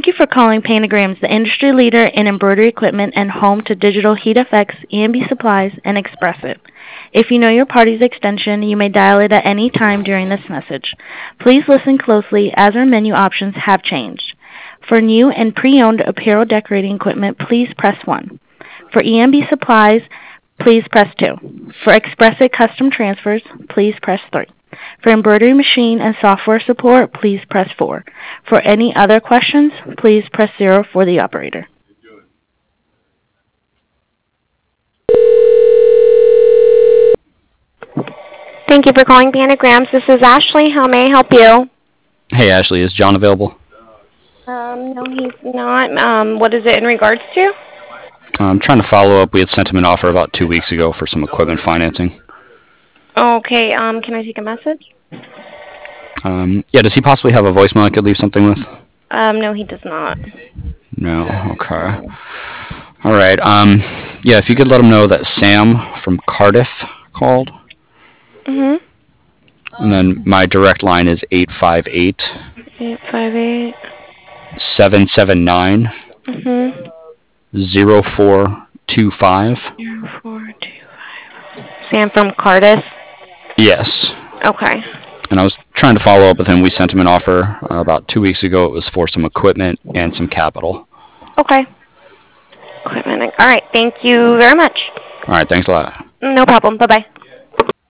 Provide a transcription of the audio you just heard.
Thank you for calling Panagrams, the industry leader in embroidery equipment and home to digital heat effects, EMB supplies, and Express-It. If you know your party's extension, you may dial it at any time during this message. Please listen closely as our menu options have changed. For new and pre-owned apparel decorating equipment, please press 1. For EMB supplies, please press 2. For Express-It custom transfers, please press 3. For embroidery machine and software support, please press 4. For any other questions, please press 0 for the operator. Thank you for calling Panagrams. This is Ashley. How may I help you? Hey, Ashley, is John available? No, he's not. What is it in regards to? I'm trying to follow up. We had sent him an offer about 2 weeks ago for some equipment financing. Okay, can I take a message? Yeah, does he possibly have a voicemail I could leave something with? No, he does not. No, okay. All right, yeah, if you could let him know that Sam from Cardiff called. Mm-hmm. And then my direct line is 858 858 779 mm-hmm. 0425. 0425. Sam from Cardiff? Yes. Okay. And I was trying to follow up with him. We sent him an offer about 2 weeks ago. It was for some equipment and some capital. Okay. Equipment. All right. Thank you very much. All right. Thanks a lot. No problem. Bye-bye.